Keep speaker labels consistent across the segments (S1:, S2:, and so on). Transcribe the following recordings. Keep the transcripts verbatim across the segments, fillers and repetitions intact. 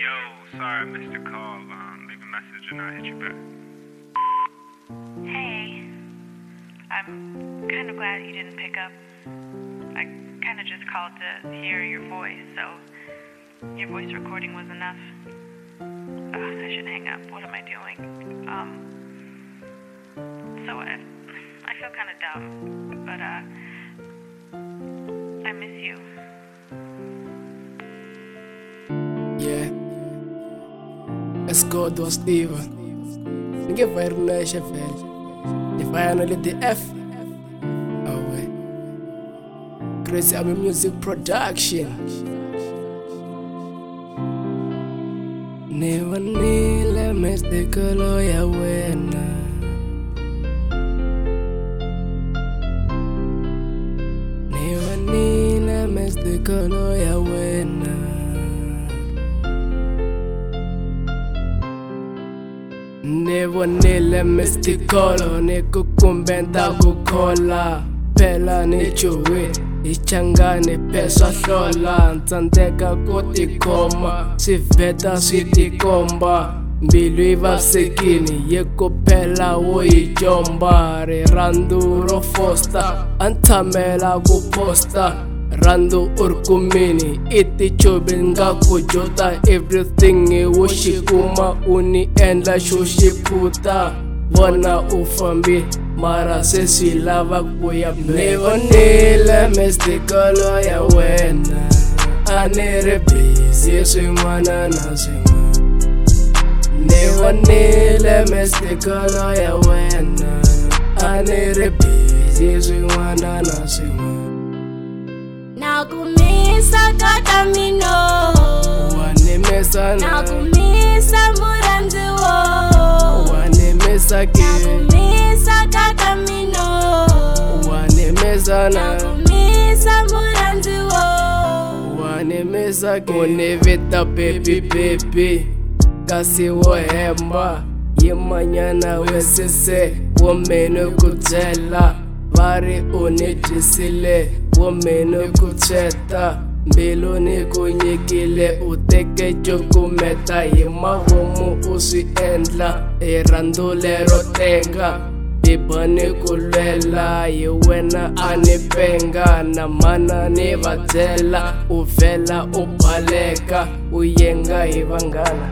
S1: Yo, sorry I missed your call. Um, leave a message and I'll hit you back.
S2: Hey, I'm kind of glad you didn't pick up. I kind of just called to hear your voice, so your voice recording was enough. Ugh, I should hang up. What am I doing? Um, so I, I feel kind of dumb, but uh, I miss you.
S3: Yeah, let's go to Steven. Ninguém vai runar velho. If I only the F. Oh wait. Crazy Army Music Production. Never nile mestikolo ya wena. Never nile mestikolo ya wena. Nevonile mestikolo nikukumbenda kukhola phela nijuwe ichangane pheswa hlola ntsandeka kotikhoma siveta switikomba mbilu yi vavisekini yekuphela wo yi jomba rirhandzu ro fosta a ntshamela ku posta rhandzu u ri kumini i tichobi nga ku jota everything wo xi kuma u ni endla xo xi phuta vona u fambi mara se swi lava ku ya ni vonile mestikolo ya wena a ni ri busy swin'wana na swin'wana ni vonile mestikolo ya wena a ni ri busy swin'wana na swin'wana
S4: Nakumisa kata mino
S3: wanemesa
S4: Nakumisa muranzi wo
S3: wanemesa ke
S4: Nakumisa kata mino
S3: wanemesa na
S4: Nakumisa muranzi wo
S3: wanemesa ke unevita baby baby kasi wo hemba yimanyana wesese wo meno kubyela vari unijisile wo meno kucheta mbilu ni ku nyikile u teke cukumeta hi mavomu u swi endla i rhandzu lero tenga biba ni ku lwela hi wena a ni penga na mana ni va byela u vhela u baleka u yenga hi vanghana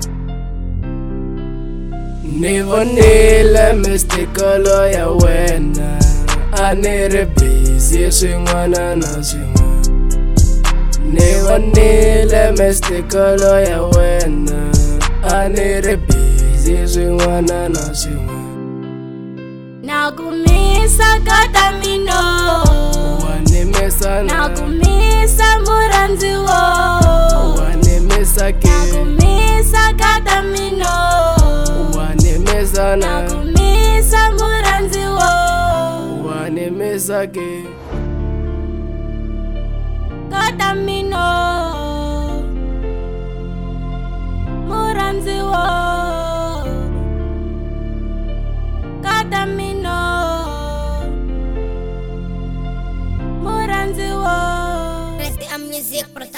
S3: ni vonile mestikolo ya wena a ni ri busy swin'wana na swin'wana ni vonile mestikolo ya wena a ni ri busy swin'wana na swin'wana
S4: Nakumisa kata mino
S3: wanemesa
S4: Nakumisa muranzi wo
S3: wanemesa ke
S4: Nakumisa kata mino
S3: wanemesa na
S4: Nakumisa muranzi wo
S3: wanemesa ke
S4: kata mino muranzi wo kata mino muranzi wo
S5: Crazy Army Music Production.